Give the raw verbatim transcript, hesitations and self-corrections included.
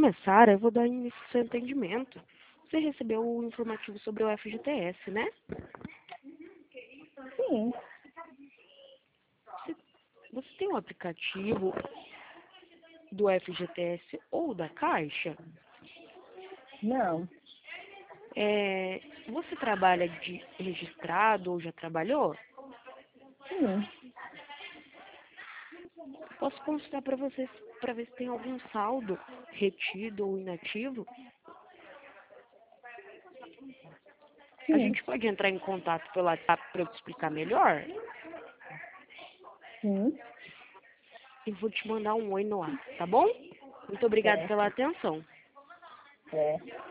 começar, eu vou dar início ao seu atendimento. Você recebeu o informativo sobre o F G T S, né? Sim. Você, você tem o aplicativo do F G T S ou da Caixa? Não. É, você trabalha de registrado ou já trabalhou? Sim. Posso consultar para vocês para ver se tem algum saldo retido ou inativo? A Sim. gente pode entrar em contato pelo WhatsApp para eu te explicar melhor? Sim. Eu vou te mandar um oi no ar, tá bom? Muito obrigada pela Certo. atenção. É.